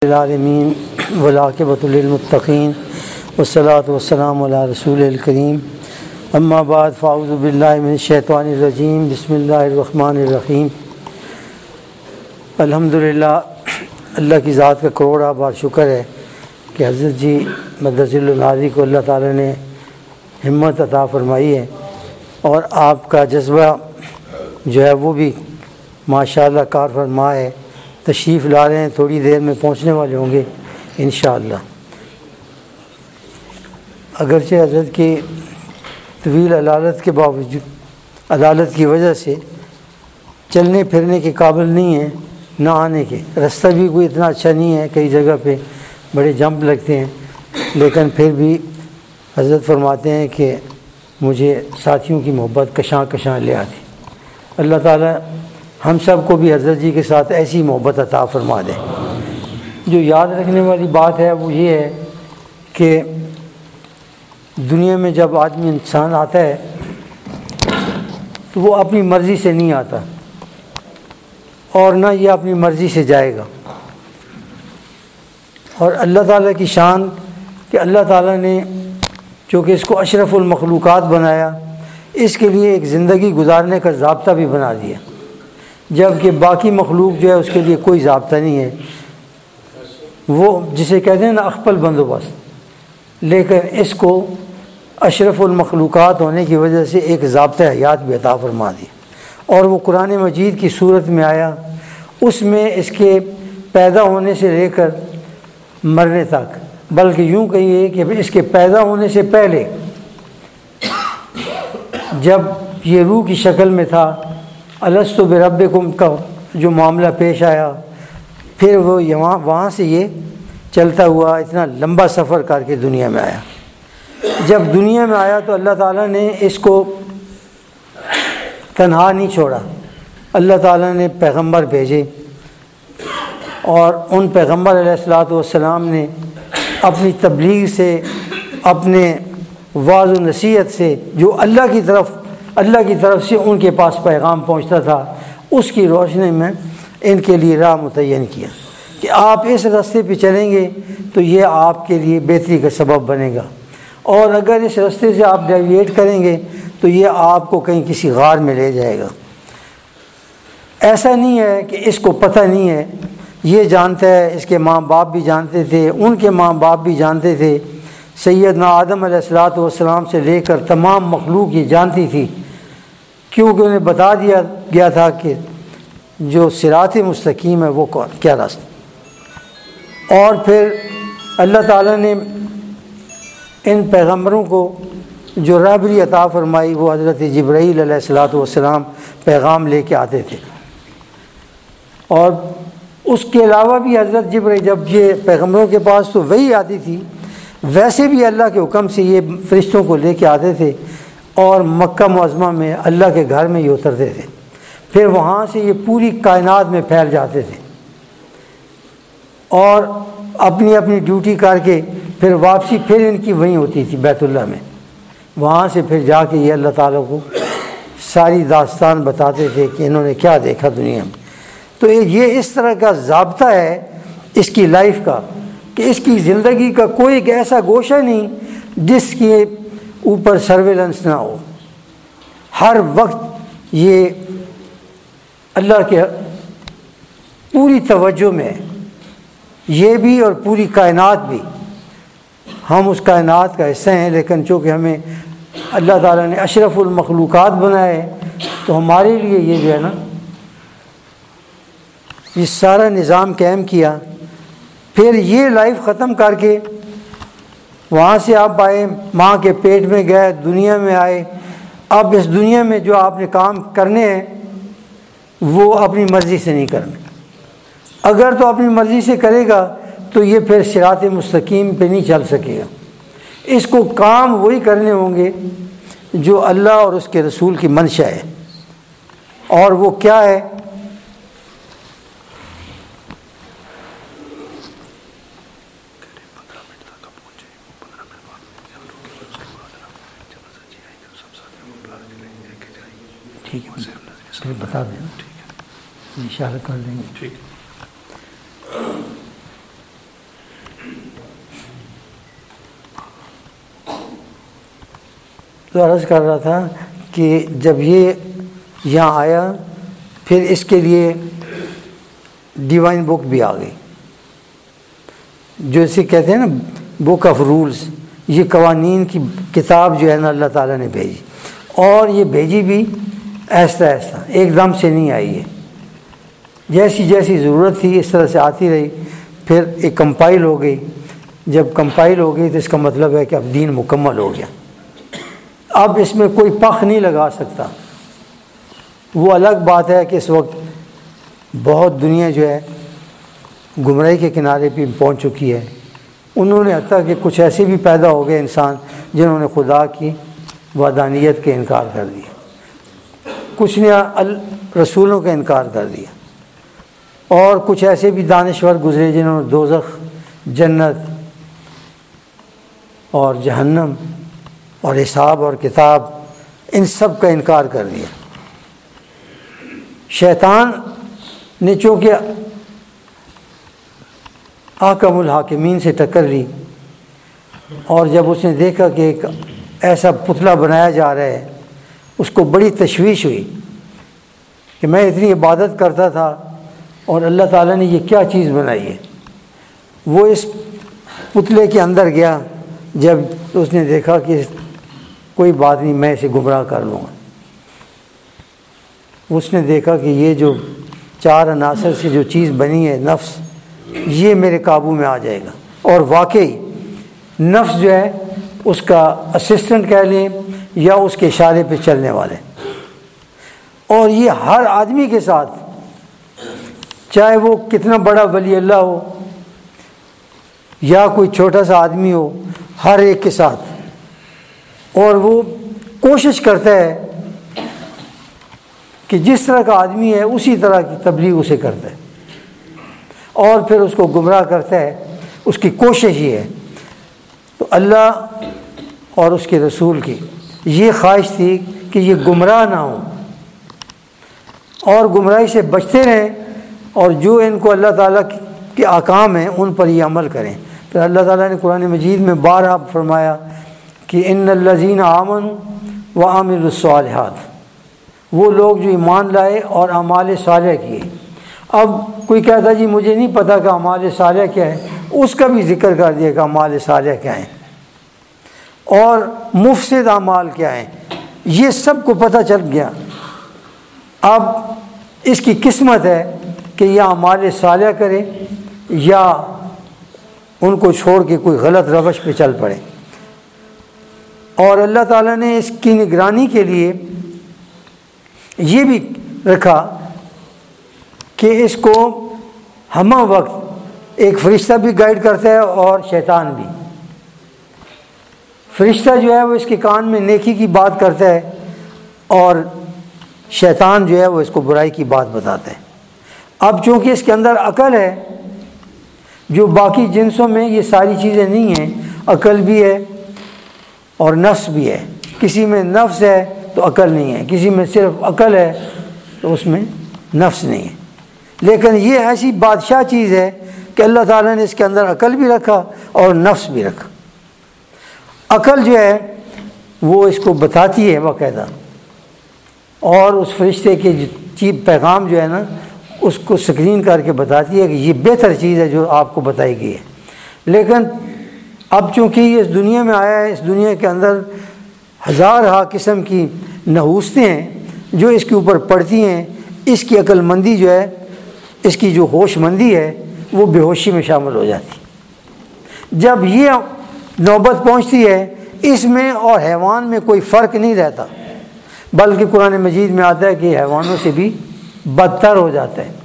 العالمین والعاقبۃ للمتقین والصلاۃ والسلام علی رسول الکریم اما بعد فاعوذ باللہ من الشیطان الرجیم بسم اللہ الرحمن الرحیم الحمدللہ اللہ کی ذات کا کروڑا بار شکر ہے کہ حضرت جی مدثر العالی کو اللہ تعالی نے ہمت عطا فرمائی ہے اور آپ کا جذبہ جو ہے وہ بھی ماشاءاللہ کار فرما ہے۔ تشریف لا رہے ہیں، تھوڑی دیر میں پہنچنے والے ہوں گے انشاءاللہ۔ اگرچہ حضرت کی طویل عدالت کی وجہ سے چلنے پھرنے کے قابل نہیں ہیں، نہ آنے کے، راستہ بھی کوئی اتنا اچھا نہیں ہے، کئی جگہ پہ بڑے جمپ لگتے ہیں، لیکن پھر بھی حضرت فرماتے ہیں کہ مجھے ساتھیوں کی محبت کشاں کشاں لے آتی۔ اللہ تعالیٰ ہم سب کو بھی حضرت جی کے ساتھ ایسی محبت عطا فرما دے۔ جو یاد رکھنے والی بات ہے وہ یہ ہے کہ دنیا میں جب آدمی انسان آتا ہے تو وہ اپنی مرضی سے نہیں آتا اور نہ یہ اپنی مرضی سے جائے گا، اور اللہ تعالیٰ کی شان کہ اللہ تعالیٰ نے چونکہ اس کو اشرف المخلوقات بنایا، اس کے لیے ایک زندگی گزارنے کا ضابطہ بھی بنا دیا، جبکہ باقی مخلوق جو ہے اس کے لیے کوئی ضابطہ نہیں ہے، وہ جسے کہتے ہیں نا اخپل بندوبست، لیکن اس کو اشرف المخلوقات ہونے کی وجہ سے ایک ضابطہ حیات بھی عطا فرما دی، اور وہ قرآن مجید کی صورت میں آیا۔ اس میں اس کے پیدا ہونے سے لے کر مرنے تک، بلکہ یوں کہیے کہ اس کے پیدا ہونے سے پہلے جب یہ روح کی شکل میں تھا، الست بربکم کا جو معاملہ پیش آیا، پھر وہ وہاں سے یہ چلتا ہوا اتنا لمبا سفر کر کے دنیا میں آیا۔ جب دنیا میں آیا تو اللہ تعالیٰ نے اس کو تنہا نہیں چھوڑا، اللہ تعالیٰ نے پیغمبر بھیجے، اور ان پیغمبر علیہ الصلوۃ والسلام نے اپنی تبلیغ سے، اپنے واعظ و نصیحت سے، جو اللہ کی طرف سے ان کے پاس پیغام پہنچتا تھا، اس کی روشنی میں ان کے لیے راہ متعین کیا کہ آپ اس راستے پہ چلیں گے تو یہ آپ کے لیے بہتری کا سبب بنے گا، اور اگر اس راستے سے آپ ڈیویٹ کریں گے تو یہ آپ کو کہیں کسی غار میں لے جائے گا۔ ایسا نہیں ہے کہ اس کو پتہ نہیں ہے، یہ جانتا ہے، اس کے ماں باپ بھی جانتے تھے، ان کے ماں باپ بھی جانتے تھے، سیدنا آدم علیہ الصلوۃ والسلام سے لے کر تمام مخلوق یہ جانتی تھی، کیونکہ انہیں بتا دیا گیا تھا کہ جو صراط مستقیم ہے وہ کیا راستہ۔ اور پھر اللہ تعالیٰ نے ان پیغمبروں کو جو رہبری عطا فرمائی، وہ حضرت جبرائیل علیہ الصلوۃ والسلام پیغام لے کے آتے تھے، اور اس کے علاوہ بھی حضرت جبرائیل جب یہ پیغمبروں کے پاس تو وہی آتی تھی، ویسے بھی اللہ کے حکم سے یہ فرشتوں کو لے کے آتے تھے، اور مکہ معظمہ میں اللہ کے گھر میں یہ اترتے تھے، پھر وہاں سے یہ پوری کائنات میں پھیل جاتے تھے، اور اپنی اپنی ڈیوٹی کر کے پھر واپسی پھر ان کی وہیں ہوتی تھی بیت اللہ میں، وہاں سے پھر جا کے یہ اللہ تعالیٰ کو ساری داستان بتاتے تھے کہ انہوں نے کیا دیکھا دنیا میں۔ تو یہ اس طرح کا ضابطہ ہے اس کی لائف کا کہ اس کی زندگی کا کوئی ایک ایسا گوشہ نہیں جس کے اوپر سرویلنس نہ ہو، ہر وقت یہ اللہ کے پوری توجہ میں، یہ بھی اور پوری کائنات بھی۔ ہم اس کائنات کا حصہ ہیں، لیکن چونکہ ہمیں اللہ تعالیٰ نے اشرف المخلوقات بنائے تو ہمارے لیے یہ جو ہے نا یہ سارا نظام قائم کیا۔ پھر یہ لائف ختم کر کے وہاں سے آپ آئے، ماں کے پیٹ میں گئے، دنیا میں آئے، اب اس دنیا میں جو آپ نے کام کرنے ہیں وہ اپنی مرضی سے نہیں کرنے۔ اگر تو اپنی مرضی سے کرے گا تو یہ پھر صراط مستقیم پہ نہیں چل سکے گا۔ اس کو کام وہی کرنے ہوں گے جو اللہ اور اس کے رسول کی منشا ہے، اور وہ کیا ہے؟ ٹھیک ہے، بتا دیں، اشارہ کر دیں گے۔ تو عرض کر رہا تھا کہ جب یہ یہاں آیا پھر اس کے لیے ڈیوائن بک بھی آ گئی، جو اسے کہتے ہیں نا بک آف رولز، یہ قوانین کی کتاب جو ہے نا اللہ تعالیٰ نے بھیجی، اور یہ بھیجی بھی ایسا ایک دم سے نہیں آئی ہے، جیسی جیسی ضرورت تھی اس طرح سے آتی رہی، پھر ایک کمپائل ہو گئی۔ جب کمپائل ہو گئی تو اس کا مطلب ہے کہ اب دین مکمل ہو گیا، اب اس میں کوئی پخ نہیں لگا سکتا۔ وہ الگ بات ہے کہ اس وقت بہت دنیا جو ہے گمراہی کے کنارے پہ پہنچ چکی ہے، انہوں نے حتیٰ کہ کچھ ایسے بھی پیدا ہو گئے انسان جنہوں نے خدا کی وحدانیت کے انکار کر دیا، کچھ نے رسولوں کا انکار کر دیا، اور کچھ ایسے بھی دانشور گزرے جنہوں نے دوزخ، جنت اور جہنم اور حساب اور کتاب ان سب کا انکار کر دیا۔ شیطان نے چونکہ حاکم الحاکمین سے ٹکر لی، اور جب اس نے دیکھا کہ ایک ایسا پتلا بنایا جا رہا ہے، اس کو بڑی تشویش ہوئی کہ میں اتنی عبادت کرتا تھا اور اللہ تعالیٰ نے یہ کیا چیز بنائی ہے۔ وہ اس پتلے کے اندر گیا، جب اس نے دیکھا کہ کوئی بات نہیں، میں اسے گمراہ کر لوں گا۔ اس نے دیکھا کہ یہ جو 4 عناصر سے جو چیز بنی ہے نفس، یہ میرے قابو میں آ جائے گا، اور واقعی نفس جو ہے اس کا اسسٹنٹ کہہ لیں یا اس کے اشارے پہ چلنے والے، اور یہ ہر آدمی کے ساتھ، چاہے وہ کتنا بڑا ولی اللہ ہو یا کوئی چھوٹا سا آدمی ہو، ہر ایک کے ساتھ، اور وہ کوشش کرتا ہے کہ جس طرح کا آدمی ہے اسی طرح کی تبلیغ اسے کرتا ہے، اور پھر اس کو گمراہ کرتا ہے۔ اس کی کوشش یہ ہے۔ تو اللہ اور اس کے رسول کی یہ خواہش تھی کہ یہ گمراہ نہ ہوں اور گمراہی سے بچتے رہیں، اور جو ان کو اللہ تعالیٰ کے احکام ہیں ان پر یہ عمل کریں۔ پھر اللہ تعالیٰ نے قرآن مجید میں بارہا فرمایا کہ ان الذین آمنوا وعملوا الصالحات، وہ لوگ جو ایمان لائے اور اعمال صالح کیے۔ اب کوئی کہتا جی مجھے نہیں پتہ کہ اعمال صالح کیا ہے، اس کا بھی ذکر کر دیا کہ اعمال صالح کیا ہیں اور مفسد اعمال کیا ہیں، یہ سب کو پتہ چل گیا۔ اب اس کی قسمت ہے کہ یا اعمال صالح کرے یا ان کو چھوڑ کے کوئی غلط روش پہ چل پڑے۔ اور اللہ تعالیٰ نے اس کی نگرانی کے لیے یہ بھی رکھا کہ اس کو ہمہ وقت ایک فرشتہ بھی گائیڈ کرتا ہے اور شیطان بھی۔ فرشتہ جو ہے وہ اس کے کان میں نیکی کی بات کرتا ہے، اور شیطان جو ہے وہ اس کو برائی کی بات بتاتا ہے۔ اب چونکہ اس کے اندر عقل ہے، جو باقی جنسوں میں یہ ساری چیزیں نہیں ہیں، عقل بھی ہے اور نفس بھی ہے۔ کسی میں نفس ہے تو عقل نہیں ہے، کسی میں صرف عقل ہے تو اس میں نفس نہیں ہے۔ لیکن یہ ایسی بادشاہ چیز ہے کہ اللہ تعالیٰ نے اس کے اندر عقل بھی رکھا اور نفس بھی رکھا۔ عقل جو ہے وہ اس کو بتاتی ہے باقاعدہ، اور اس فرشتے کے پیغام جو ہے نا اس کو سکرین کر کے بتاتی ہے کہ یہ بہتر چیز ہے جو آپ کو بتائی گئی ہے۔ لیکن اب چونکہ یہ اس دنیا میں آیا ہے، اس دنیا کے اندر ہزارہا قسم کی نحوستیں ہیں جو اس کے اوپر پڑتی ہیں، اس کی عقل مندی جو ہے، اس کی جو ہوش مندی ہے وہ بے ہوشی میں شامل ہو جاتی۔ جب یہ نوبت پہنچتی ہے، اس میں اور حیوان میں کوئی فرق نہیں رہتا، بلکہ قرآن مجید میں آتا ہے کہ حیوانوں سے بھی بدتر ہو جاتا ہے۔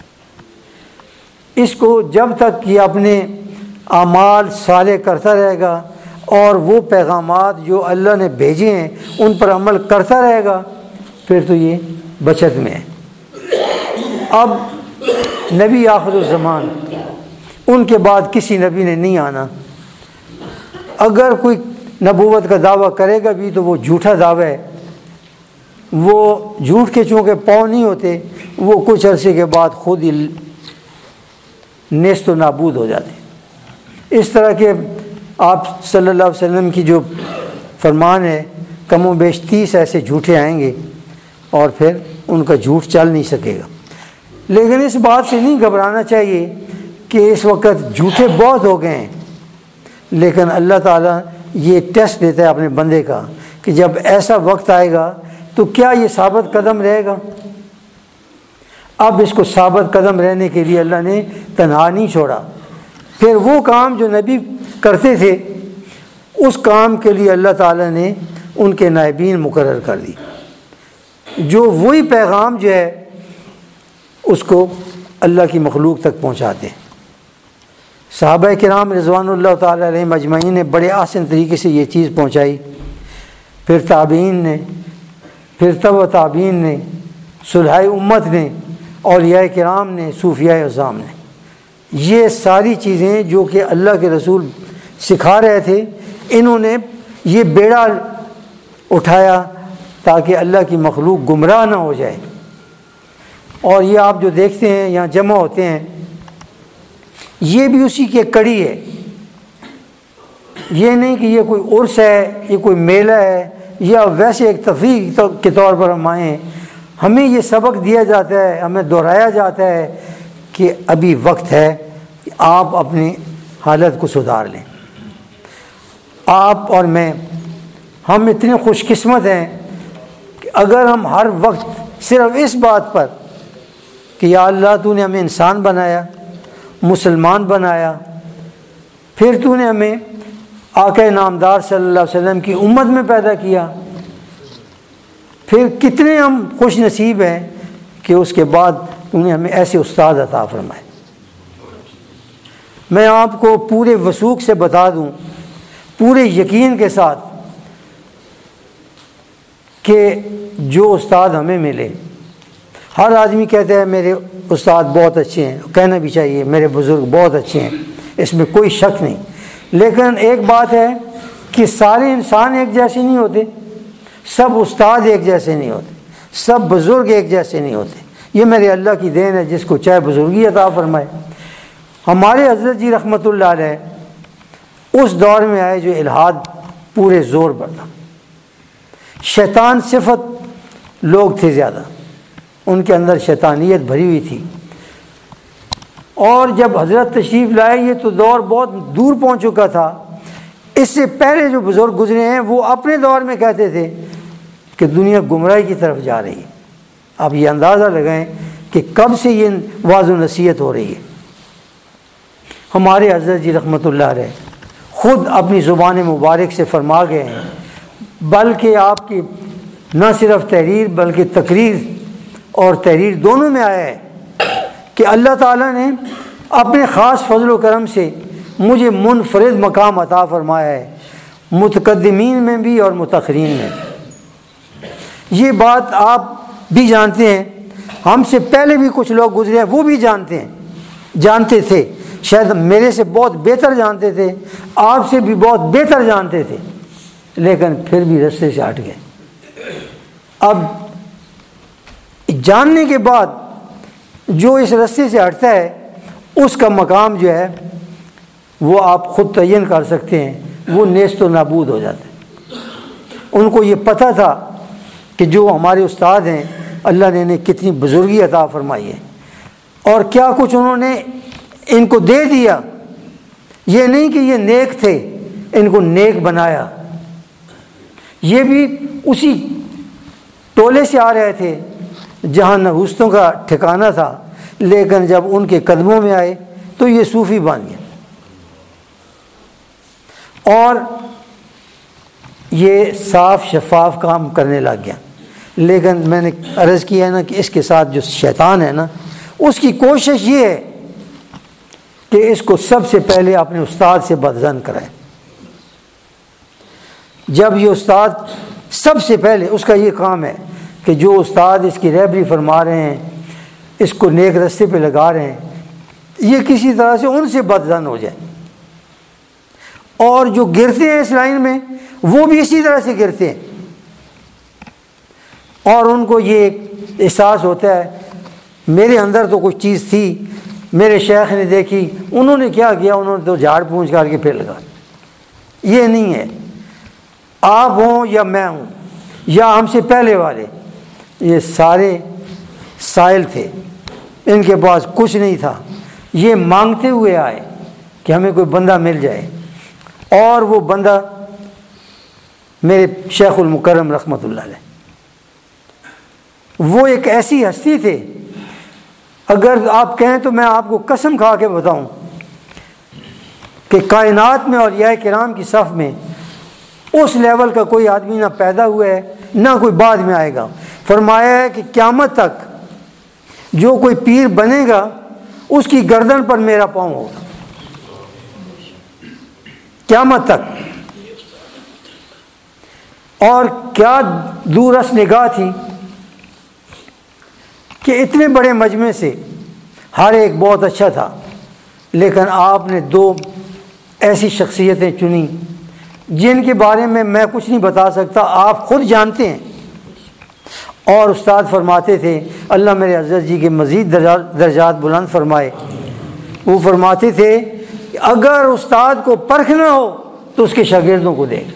اس کو جب تک یہ اپنے اعمال صالح کرتا رہے گا اور وہ پیغامات جو اللہ نے بھیجے ہیں ان پر عمل کرتا رہے گا، پھر تو یہ بچت میں ہے۔ اب نبی آخر الزمان، ان کے بعد کسی نبی نے نہیں آنا۔ اگر کوئی نبوت کا دعویٰ کرے گا بھی تو وہ جھوٹا دعویٰ ہے، وہ جھوٹ کے چونکہ پاؤں نہیں ہوتے، وہ کچھ عرصے کے بعد خود ہی نیست و نابود ہو جاتے۔ اس طرح کے آپ صلی اللہ علیہ وسلم کی جو فرمان ہے کم و بیش 30 ایسے جھوٹے آئیں گے اور پھر ان کا جھوٹ چل نہیں سکے گا۔ لیکن اس بات سے نہیں گھبرانا چاہیے کہ اس وقت جھوٹے بہت ہو گئے ہیں، لیکن اللہ تعالیٰ یہ ٹیسٹ دیتا ہے اپنے بندے کا کہ جب ایسا وقت آئے گا تو کیا یہ ثابت قدم رہے گا۔ اب اس کو ثابت قدم رہنے کے لیے اللہ نے تنہا نہیں چھوڑا، پھر وہ کام جو نبی کرتے تھے اس کام کے لیے اللہ تعالیٰ نے ان کے نائبین مقرر کر دی، جو وہی پیغام جو ہے اس کو اللہ کی مخلوق تک پہنچاتے ہیں۔ صحابہ کرام رضوان اللہ تعالیٰ علیہم اجمعین نے بڑے آسان طریقے سے یہ چیز پہنچائی، پھر تابعین نے، پھر تبع تابعین نے، صلحۂ امت نے، اولیاء کرام نے، صوفیاء اعظام نے، یہ ساری چیزیں جو کہ اللہ کے رسول سکھا رہے تھے انہوں نے یہ بیڑا اٹھایا تاکہ اللہ کی مخلوق گمراہ نہ ہو جائے۔ اور یہ آپ جو دیکھتے ہیں یہاں جمع ہوتے ہیں یہ بھی اسی کی ایک کڑی ہے، یہ نہیں کہ یہ کوئی عرس ہے، یہ کوئی میلہ ہے یا ویسے ایک تفریح کے طور پر ہم آئے ہیں۔ ہمیں یہ سبق دیا جاتا ہے، ہمیں دہرایا جاتا ہے کہ ابھی وقت ہے کہ آپ اپنی حالت کو سدھار لیں۔ آپ اور میں ہم اتنے خوش قسمت ہیں کہ اگر ہم ہر وقت صرف اس بات پر کہ یا اللہ تو نے ہمیں انسان بنایا، مسلمان بنایا، پھر تو نے ہمیں آقا نامدار صلی اللہ علیہ وسلم کی امت میں پیدا کیا، پھر کتنے ہم خوش نصیب ہیں کہ اس کے بعد تو نے ہمیں ایسے استاد عطا فرمائے۔ میں آپ کو پورے وثوق سے بتا دوں، پورے یقین کے ساتھ، کہ جو استاد ہمیں ملے، ہر آدمی کہتا ہے میرے استاد بہت اچھے ہیں، کہنا بھی چاہیے میرے بزرگ بہت اچھے ہیں، اس میں کوئی شک نہیں، لیکن ایک بات ہے کہ سارے انسان ایک جیسے نہیں ہوتے، سب استاد ایک جیسے نہیں ہوتے، سب بزرگ ایک جیسے نہیں ہوتے۔ یہ میرے اللہ کی دین ہے، جس کو چاہے بزرگی عطا فرمائے۔ ہمارے حضرت جی رحمۃ اللہ علیہ اس دور میں آئے جو الحاد پورے زور پر تھا، شیطان صفت لوگ تھے زیادہ، ان کے اندر شیطانیت بھری ہوئی تھی، اور جب حضرت تشریف لائے یہ تو دور بہت دور پہنچ چکا تھا۔ اس سے پہلے جو بزرگ گزرے ہیں وہ اپنے دور میں کہتے تھے کہ دنیا گمراہی کی طرف جا رہی ہے۔ اب یہ اندازہ لگائیں کہ کب سے یہ واعظ و نصیحت ہو رہی ہے۔ ہمارے حضرت جی رحمۃ اللہ علیہ خود اپنی زبان مبارک سے فرما گئے ہیں، بلکہ آپ کی نہ صرف تحریر بلکہ تقریر اور تحریر دونوں میں آیا ہے کہ اللہ تعالیٰ نے اپنے خاص فضل و کرم سے مجھے منفرد مقام عطا فرمایا ہے، متقدمین میں بھی اور متاخرین میں بھی۔ یہ بات آپ بھی جانتے ہیں، ہم سے پہلے بھی کچھ لوگ گزرے ہیں وہ بھی جانتے تھے، شاید میرے سے بہت بہتر جانتے تھے، آپ سے بھی بہت بہتر جانتے تھے، لیکن پھر بھی رستے سے ہٹ گئے۔ اب جاننے کے بعد جو اس رستے سے ہٹتا ہے اس کا مقام جو ہے وہ آپ خود تعین کر سکتے ہیں، وہ نیست و نابود ہو جاتا ہے۔ ان کو یہ پتہ تھا کہ جو ہمارے استاد ہیں اللہ نے انہیں کتنی بزرگی عطا فرمائی ہے اور کیا کچھ انہوں نے ان کو دے دیا۔ یہ نہیں کہ یہ نیک تھے ان کو نیک بنایا، یہ بھی اسی ٹولے سے آ رہے تھے جہاں نحوستوں کا ٹھکانہ تھا، لیکن جب ان کے قدموں میں آئے تو یہ صوفی بن گئے اور یہ صاف شفاف کام کرنے لگ گیا۔ لیکن میں نے عرض کیا ہے نا کہ اس کے ساتھ جو شیطان ہے نا اس کی کوشش یہ ہے کہ اس کو سب سے پہلے اپنے استاد سے بدظن کرائے۔ جب یہ استاد سب سے پہلے اس کا یہ کام ہے کہ جو استاد اس کی رہبری فرما رہے ہیں، اس کو نیک رستے پہ لگا رہے ہیں، یہ کسی طرح سے ان سے بدظن ہو جائے، اور جو گرتے ہیں اس لائن میں وہ بھی اسی طرح سے گرتے ہیں، اور ان کو یہ احساس ہوتا ہے میرے اندر تو کوئی چیز تھی، میرے شیخ نے دیکھی، انہوں نے کیا کیا، انہوں نے تو جھاڑ پونچھ کر کے پھر لگا۔ یہ نہیں ہے، آپ ہوں یا میں ہوں یا ہم سے پہلے والے، یہ سارے سائل تھے، ان کے پاس کچھ نہیں تھا، یہ مانگتے ہوئے آئے کہ ہمیں کوئی بندہ مل جائے، اور وہ بندہ میرے شیخ المکرم رحمۃ اللہ علیہ، وہ ایک ایسی ہستی تھے، اگر آپ کہیں تو میں آپ کو قسم کھا کے بتاؤں کہ کائنات میں اولیاء کرام کی صف میں اس لیول کا کوئی آدمی نہ پیدا ہوا ہے نہ کوئی بعد میں آئے گا۔ فرمایا ہے کہ قیامت تک جو کوئی پیر بنے گا اس کی گردن پر میرا پاؤں ہوگا، قیامت تک۔ اور کیا دورس نگاہ تھی کہ اتنے بڑے مجمع سے ہر ایک بہت اچھا تھا، لیکن آپ نے دو ایسی شخصیتیں چنی جن کے بارے میں کچھ نہیں بتا سکتا، آپ خود جانتے ہیں۔ اور استاد فرماتے تھے، اللہ میرے عزت جی کے مزید درجات بلند فرمائے، وہ فرماتے تھے کہ اگر استاد کو پرکھنا ہو تو اس کے شاگردوں کو دیکھ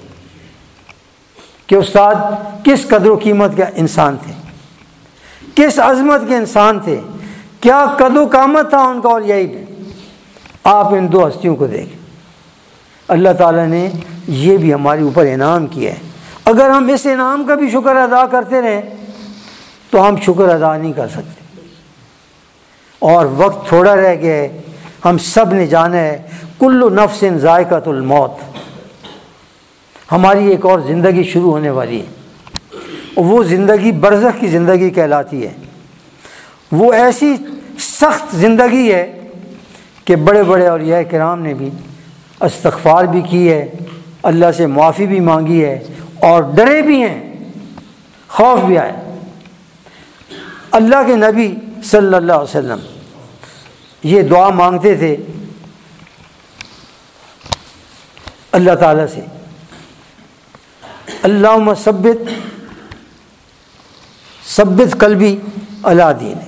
کہ استاد کس قدر و قیمت کا انسان تھے، کس عظمت کے انسان تھے، کیا قد و قامت تھا ان کا، اور یہی میں آپ ان دو ہستیوں کو دیکھیں۔ اللہ تعالیٰ نے یہ بھی ہمارے اوپر انعام کیا ہے، اگر ہم اس انعام کا بھی شکر ادا کرتے رہیں تو ہم شکر ادا نہیں کر سکتے۔ اور وقت تھوڑا رہ گیا ہے، ہم سب نے جانا ہے کل نفس ذائقۃ الموت، ہماری ایک اور زندگی شروع ہونے والی ہے، وہ زندگی برزخ کی زندگی کہلاتی ہے۔ وہ ایسی سخت زندگی ہے کہ بڑے بڑے اولیاء کرام نے بھی استغفار بھی کی ہے، اللہ سے معافی بھی مانگی ہے، اور ڈرے بھی ہیں، خوف بھی آئے۔ اللہ کے نبی صلی اللہ علیہ وسلم یہ دعا مانگتے تھے اللہ تعالیٰ سے، اللہم ثبت قلبی علی دینک،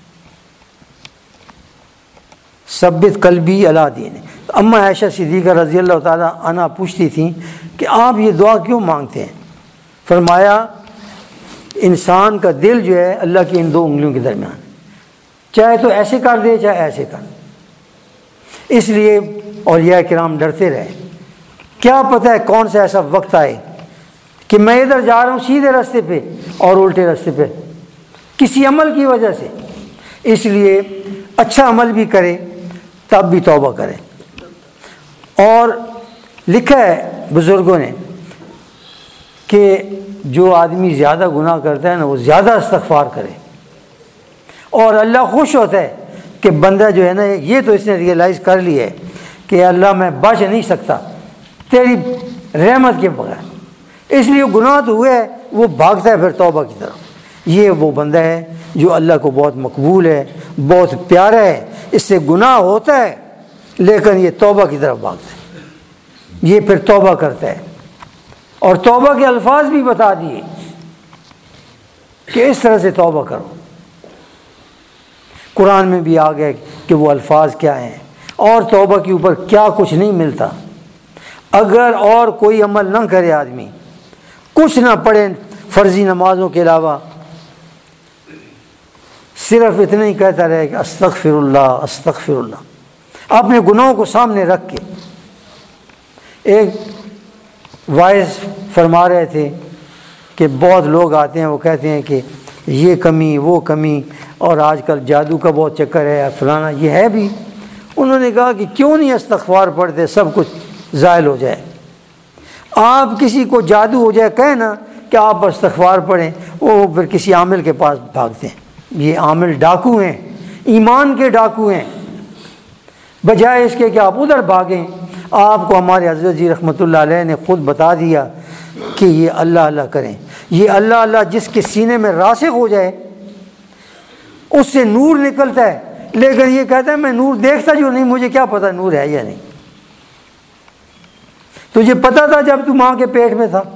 ثبت قلبی علی دینک۔ اما عائشہ صدیقہ رضی اللہ تعالیٰ عنہا پوچھتی تھیں کہ آپ یہ دعا کیوں مانگتے ہیں؟ فرمایا انسان کا دل جو ہے اللہ کی ان دو انگلیوں کے درمیان، چاہے تو ایسے کر دے چاہے ایسے کر دے۔ اس لیے اولیاء کرام ڈرتے رہے، کیا پتہ ہے کون سا ایسا وقت آئے کہ میں ادھر جا رہا ہوں سیدھے راستے پہ اور الٹے راستے پہ کسی عمل کی وجہ سے۔ اس لیے اچھا عمل بھی کرے تب بھی توبہ کرے۔ اور لکھا ہے بزرگوں نے کہ جو آدمی زیادہ گناہ کرتا ہے نا وہ زیادہ استغفار کرے، اور اللہ خوش ہوتا ہے کہ بندہ جو ہے نا یہ تو اس نے ریئلائز کر لیا ہے کہ اللہ میں بچ نہیں سکتا تیری رحمت کے بغیر، اس لیے گناہ تو ہوئے ہے، وہ بھاگتا ہے پھر توبہ کی طرف۔ یہ وہ بندہ ہے جو اللہ کو بہت مقبول ہے، بہت پیارا ہے، اس سے گناہ ہوتا ہے لیکن یہ توبہ کی طرف بھاگتا ہے، یہ پھر توبہ کرتا ہے، اور توبہ کے الفاظ بھی بتا دیے کہ اس طرح سے توبہ کرو۔ قرآن میں بھی آ گیا کہ وہ الفاظ کیا ہیں، اور توبہ کے اوپر کیا کچھ نہیں ملتا۔ اگر اور کوئی عمل نہ کرے، آدمی کچھ نہ پڑھے فرضی نمازوں کے علاوہ، صرف اتنا ہی کہتا رہے کہ استغفر اللہ استغفر اللہ، اپنے گناہوں کو سامنے رکھ کے۔ ایک وائز فرما رہے تھے کہ بہت لوگ آتے ہیں وہ کہتے ہیں کہ یہ کمی وہ کمی، اور آج کل جادو کا بہت چکر ہے فلانا، یہ ہے بھی۔ انہوں نے کہا کہ کیوں نہیں استغفار پڑھتے، سب کچھ زائل ہو جائے۔ آپ کسی کو جادو ہو جائے کہیں نا کہ آپ استغفار پڑھیں، وہ پھر کسی عامل کے پاس بھاگتے ہیں۔ یہ عامل ڈاکو ہیں، ایمان کے ڈاکو ہیں، بجائے اس کے کہ آپ ادھر بھاگیں۔ آپ کو ہمارے حضرت جی رحمۃ اللہ علیہ نے خود بتا دیا کہ یہ اللہ اللہ کریں۔ یہ اللہ اللہ جس کے سینے میں راسخ ہو جائے اس سے نور نکلتا ہے، لیکن یہ کہتا ہے میں نور دیکھتا جو نہیں، مجھے کیا پتا نور ہے یا نہیں۔ تجھے پتا تھا جب تو ماں کے پیٹ میں تھا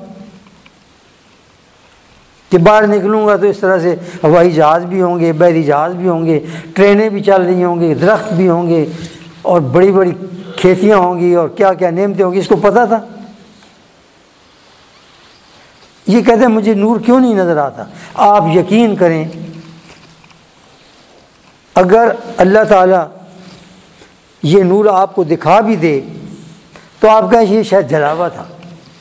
کہ باہر نکلوں گا تو اس طرح سے ہوائی جہاز بھی ہوں گے، بحری جہاز بھی ہوں گے، ٹرینیں بھی چل رہی ہوں گی، درخت بھی ہوں گے، اور بڑی بڑی کھیتیاں ہوں گی، اور کیا کیا نعمتیں ہوں گی، اس کو پتا تھا۔ یہ کہتے ہیں مجھے نور کیوں نہیں نظر آتا؟ آپ یقین کریں اگر اللہ تعالیٰ یہ نور آپ کو دکھا بھی دے تو آپ کا یہ شاید جلا ہوا تھا،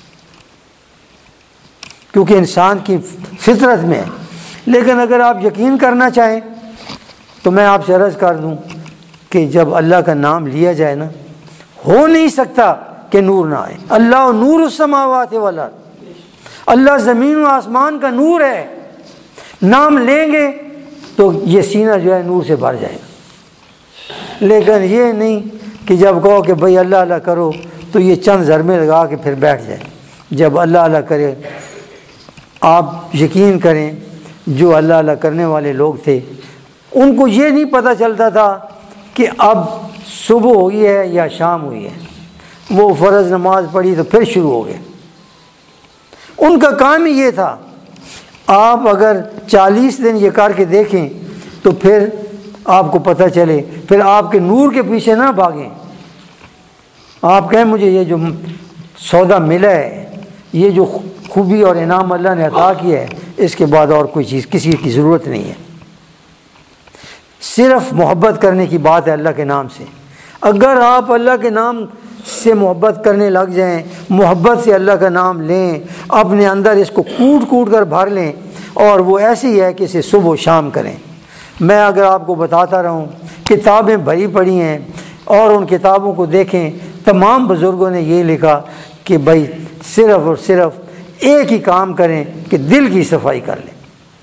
کیونکہ انسان کی فطرت میں ہے۔ لیکن اگر آپ یقین کرنا چاہیں تو میں آپ سے عرض کر دوں کہ جب اللہ کا نام لیا جائے نا، ہو نہیں سکتا کہ نور نہ آئے۔ اللہ نور السماوات والارض، اللہ زمین و آسمان کا نور ہے۔ نام لیں گے تو یہ سینہ جو ہے نور سے بھر جائے گا، لیکن یہ نہیں کہ جب کہو کہ بھئی اللہ اللہ کرو تو یہ چند ضربیں لگا کے پھر بیٹھ جائے۔ جب اللہ اللہ کرے، آپ یقین کریں جو اللہ اللہ کرنے والے لوگ تھے ان کو یہ نہیں پتہ چلتا تھا کہ اب صبح ہوئی ہے یا شام ہوئی ہے، وہ فرض نماز پڑھی تو پھر شروع ہو گئے۔ ان کا کام ہی یہ تھا۔ آپ اگر 40 دن یہ کر کے دیکھیں تو پھر آپ کو پتہ چلے، پھر آپ کے نور کے پیچھے نہ بھاگیں۔ آپ کہیں مجھے یہ جو سودا ملا ہے، یہ جو خوبی اور انعام اللہ نے عطا کیا ہے، اس کے بعد اور کوئی چیز کسی کی ضرورت نہیں ہے۔ صرف محبت کرنے کی بات ہے اللہ کے نام سے۔ اگر آپ اللہ کے نام سے محبت کرنے لگ جائیں، محبت سے اللہ کا نام لیں، اپنے اندر اس کو کوٹ کوٹ کر بھر لیں، اور وہ ایسی ہے کہ اسے صبح و شام کریں۔ میں اگر آپ کو بتاتا رہوں، کتابیں بھری پڑی ہیں، اور ان کتابوں کو دیکھیں، تمام بزرگوں نے یہ لکھا کہ بھائی صرف اور صرف ایک ہی کام کریں کہ دل کی صفائی کر لیں۔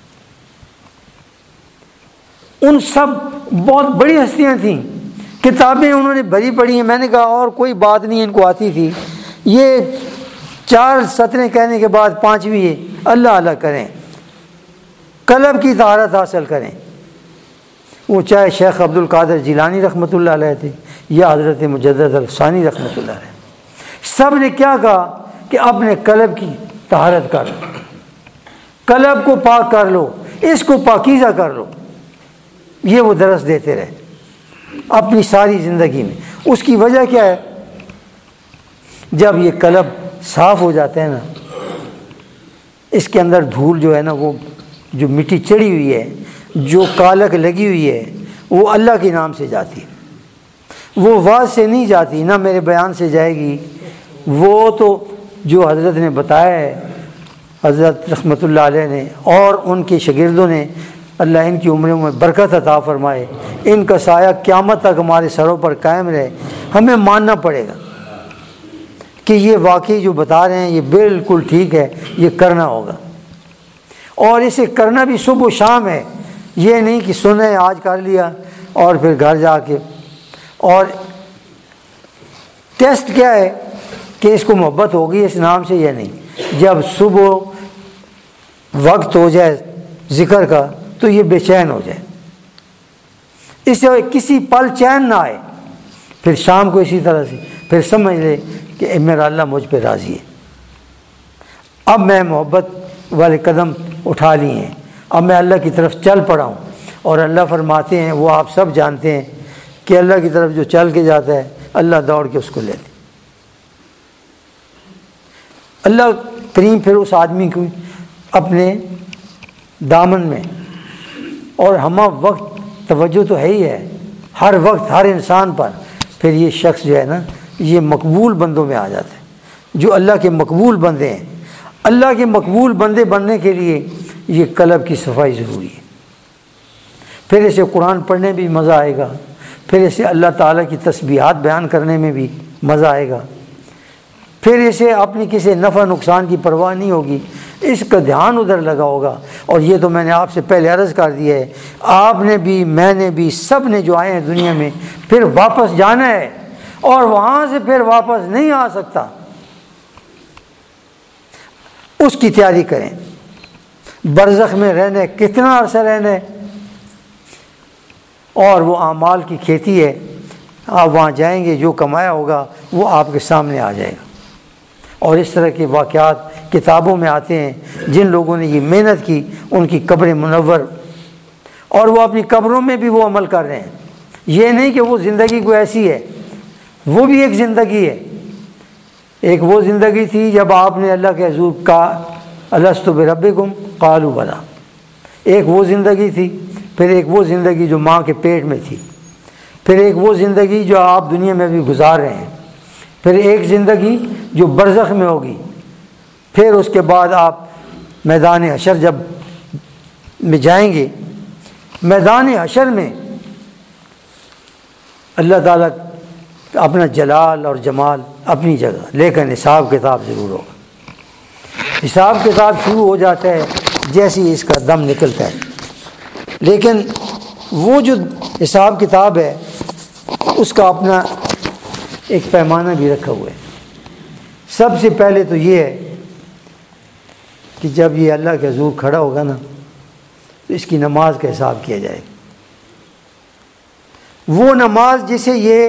ان سب بہت بڑی ہستیاں تھیں، کتابیں انہوں نے بھری پڑی ہیں۔ میں نے کہا اور کوئی بات نہیں ان کو آتی تھی، یہ 4 سطریں کہنے کے بعد 5ویں ہے اللہ اللہ کریں، قلب کی طہارت حاصل کریں۔ وہ چاہے شیخ عبد القادر جیلانی رحمۃ اللہ علیہ تھے یا حضرت مجدد الثانی رحمۃ اللہ علیہ، سب نے کیا کہا کہ اپنے قلب کی طہارت کر لو، قلب کو پاک کر لو، اس کو پاکیزہ کر لو۔ یہ وہ درس دیتے رہے اپنی ساری زندگی میں۔ اس کی وجہ کیا ہے؟ جب یہ قلب صاف ہو جاتا ہے نا، اس کے اندر دھول جو ہے نا، وہ جو مٹی چڑھی ہوئی ہے، جو کالک لگی ہوئی ہے، وہ اللہ کے نام سے جاتی ہے، وہ واز سے نہیں جاتی، نہ میرے بیان سے جائے گی۔ وہ تو جو حضرت نے بتایا ہے، حضرت رحمۃ اللہ علیہ نے اور ان کے شاگردوں نے، اللہ ان کی عمروں میں برکت عطا فرمائے، ان کا سایہ قیامت تک ہمارے سروں پر قائم رہے۔ ہمیں ماننا پڑے گا کہ یہ واقعی جو بتا رہے ہیں یہ بالکل ٹھیک ہے، یہ کرنا ہوگا، اور اسے کرنا بھی صبح و شام ہے۔ یہ نہیں کہ سنے آج کر لیا اور پھر گھر جا کے، اور ٹیسٹ کیا ہے کہ اس کو محبت ہوگی اس نام سے یا نہیں۔ جب صبح وقت ہو جائے ذکر کا تو یہ بے چین ہو جائے، اس سے کسی پل چین نہ آئے، پھر شام کو اسی طرح سے پھر سمجھ لے کہ میرا اللہ مجھ پہ راضی ہے، اب میں محبت والے قدم اٹھا لیے ہیں، اب میں اللہ کی طرف چل پڑا ہوں۔ اور اللہ فرماتے ہیں، وہ آپ سب جانتے ہیں کہ اللہ کی طرف جو چل کے جاتا ہے اللہ دوڑ کے اس کو لیتے۔ اللہ کریم پھر اس آدمی کو اپنے دامن میں، اور ہمہ وقت توجہ تو ہے ہی ہے ہر وقت ہر انسان پر، پھر یہ شخص جو ہے نا یہ مقبول بندوں میں آ جاتا ہے، جو اللہ کے مقبول بندے ہیں۔ اللہ کے مقبول بندے بننے کے لیے یہ قلب کی صفائی ضروری ہے۔ پھر اسے قرآن پڑھنے بھی مزہ آئے گا، پھر اسے اللہ تعالیٰ کی تسبیحات بیان کرنے میں بھی مزہ آئے گا، پھر اسے اپنی کسی نفع نقصان کی پرواہ نہیں ہوگی، اس کا دھیان ادھر لگا ہوگا۔ اور یہ تو میں نے آپ سے پہلے عرض کر دیا ہے، آپ نے بھی، میں نے بھی، سب نے جو آئے ہیں دنیا میں پھر واپس جانا ہے، اور وہاں سے پھر واپس نہیں آ سکتا۔ اس کی تیاری کریں۔ برزخ میں رہنے کتنا عرصہ رہنا ہے، اور وہ اعمال کی کھیتی ہے، آپ وہاں جائیں گے جو کمایا ہوگا وہ آپ کے سامنے آ جائے گا۔ اور اس طرح کے واقعات کتابوں میں آتے ہیں، جن لوگوں نے یہ محنت کی ان کی قبریں منور، اور وہ اپنی قبروں میں بھی وہ عمل کر رہے ہیں۔ یہ نہیں کہ وہ زندگی کو ایسی ہے، وہ بھی ایک زندگی ہے۔ ایک وہ زندگی تھی جب آپ نے اللہ کے حضور کا الست بربکم قالوا بلا. ایک وہ زندگی تھی، پھر ایک وہ زندگی جو ماں کے پیٹ میں تھی، پھر ایک وہ زندگی جو آپ دنیا میں بھی گزار رہے ہیں، پھر ایک زندگی جو برزخ میں ہوگی، پھر اس کے بعد آپ میدان حشر جب میں جائیں گے. میدان حشر میں اللہ تعالیٰ اپنا جلال اور جمال اپنی جگہ، لیکن حساب کتاب ضرور ہوگا. حساب کتاب شروع ہو جاتا ہے جیسے ہی اس کا دم نکلتا ہے، لیکن وہ جو حساب کتاب ہے اس کا اپنا ایک پیمانہ بھی رکھا ہوا ہے. سب سے پہلے تو یہ ہے کہ جب یہ اللہ کے حضور کھڑا ہوگا نا تو اس کی نماز کا حساب کیا جائے. وہ نماز جسے یہ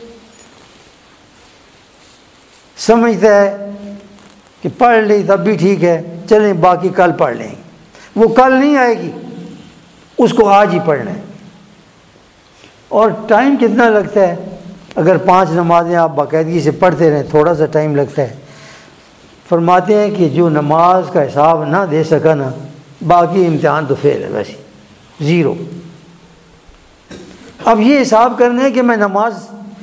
سمجھتا ہے کہ پڑھ لی تب بھی ٹھیک ہے، چلیں باقی کل پڑھ لیں گے، وہ کل نہیں آئے گی، اس کو آج ہی پڑھنا ہے. اور ٹائم کتنا لگتا ہے؟ اگر 5 نمازیں آپ باقاعدگی سے پڑھتے رہیں تھوڑا سا ٹائم لگتا ہے. فرماتے ہیں کہ جو نماز کا حساب نہ دے سکا نا، باقی امتحان تو فیل ہے، ویسے زیرو. اب یہ حساب کرنا ہے کہ میں نماز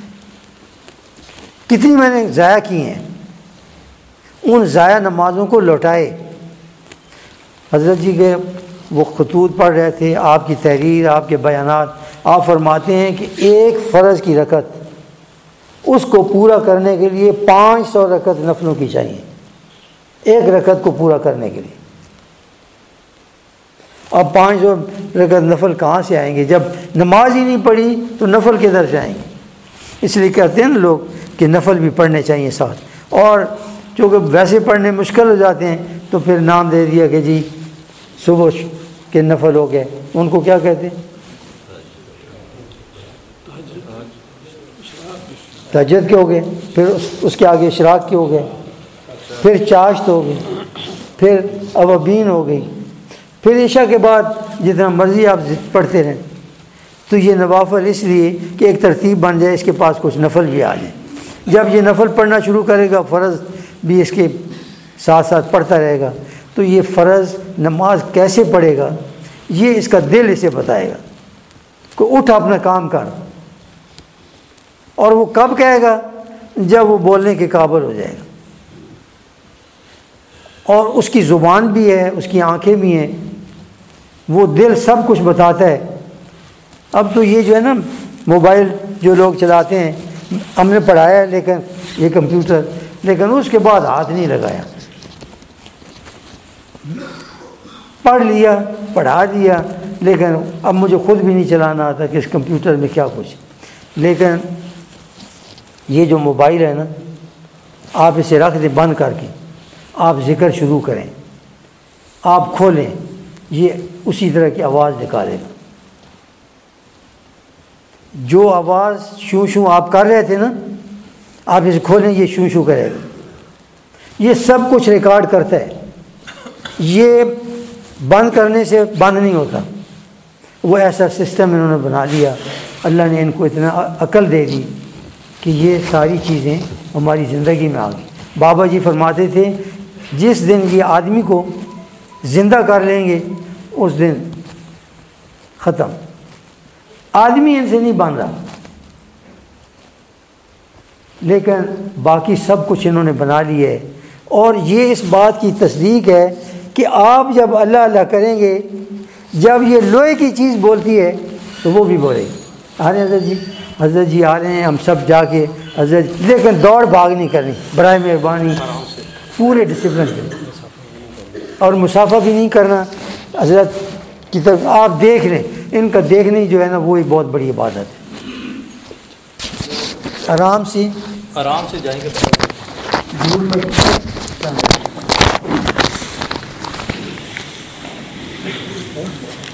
کتنی میں نے ضائع کی ہیں، ان ضائع نمازوں کو لوٹائے. حضرت جی کے وہ خطوط پڑھ رہے تھے، آپ کی تحریر، آپ کے بیانات. آپ فرماتے ہیں کہ ایک فرض کی رکعت اس کو پورا کرنے کے لیے 500 رکعت نفلوں کی چاہیے، ایک رکعت کو پورا کرنے کے لیے. اب 500 رکعت نفل کہاں سے آئیں گے؟ جب نماز ہی نہیں پڑھی تو نفل کدھر سے آئیں گے؟ اس لیے کہتے ہیں نا لوگ کہ نفل بھی پڑھنے چاہیے ساتھ. اور چونکہ ویسے پڑھنے مشکل ہو جاتے ہیں تو پھر نام دے دیا کہ جی صبح کے نفل ہو گئے. ان کو کیا کہتے ہیں؟ تہجد کے ہو گئے، پھر اس کے آگے اشراق کے ہو گئے، پھر چاشت ہو گئی، پھر اوابین ہو گئی، پھر عشاء کے بعد جتنا مرضی آپ پڑھتے رہیں. تو یہ نوافل اس لیے کہ ایک ترتیب بن جائے، اس کے پاس کچھ نفل بھی آ جائیں. جب یہ نفل پڑھنا شروع کرے گا، فرض بھی اس کے ساتھ ساتھ پڑھتا رہے گا، تو یہ فرض نماز کیسے پڑھے گا یہ اس کا دل اسے بتائے گا کہ اٹھ اپنا کام کر. اور وہ کب کہے گا؟ جب وہ بولنے کے قابل ہو جائے گا. اور اس کی زبان بھی ہے، اس کی آنکھیں بھی ہیں، وہ دل سب کچھ بتاتا ہے. اب تو یہ جو ہے نا موبائل جو لوگ چلاتے ہیں، ہم نے پڑھایا ہے لیکن یہ کمپیوٹر، لیکن اس کے بعد ہاتھ نہیں لگایا. پڑھ لیا، پڑھا دیا، لیکن اب مجھے خود بھی نہیں چلانا آتا کہ اس کمپیوٹر میں کیا کچھ. لیکن یہ جو موبائل ہے نا، آپ اسے رکھ دیں بند کر کے، آپ ذکر شروع کریں، آپ کھولیں، یہ اسی طرح کی آواز نکالے گا. جو آواز شوں شوں آپ کر رہے تھے نا، آپ اسے کھولیں، یہ شوں شوں کرے گا. یہ سب کچھ ریکارڈ کرتا ہے. یہ بند کرنے سے بند نہیں ہوتا. وہ ایسا سسٹم انہوں نے بنا لیا، اللہ نے ان کو اتنا عقل دے دی کہ یہ ساری چیزیں ہماری زندگی میں آ گئی. بابا جی فرماتے تھے جس دن یہ آدمی کو زندہ کر لیں گے اس دن ختم. آدمی ان سے نہیں بن رہا، لیکن باقی سب کچھ انہوں نے بنا لی ہے. اور یہ اس بات کی تصدیق ہے کہ آپ جب اللہ اللہ کریں گے، جب یہ لوہے کی چیز بولتی ہے تو وہ بھی بولے گی. آ رہے ہیں حضرت جی آ رہے ہیں، ہم سب جا کے حضرت، لیکن دوڑ بھاگ نہیں کرنی، برائے مہربانی پورے ڈسپلن سے، اور مسافہ بھی نہیں کرنا. حضرت کی طرف آپ دیکھ لیں، ان کا دیکھنے جو ہے نا وہی بہت بڑی عبادت ہے. آرام سے جائیں گے.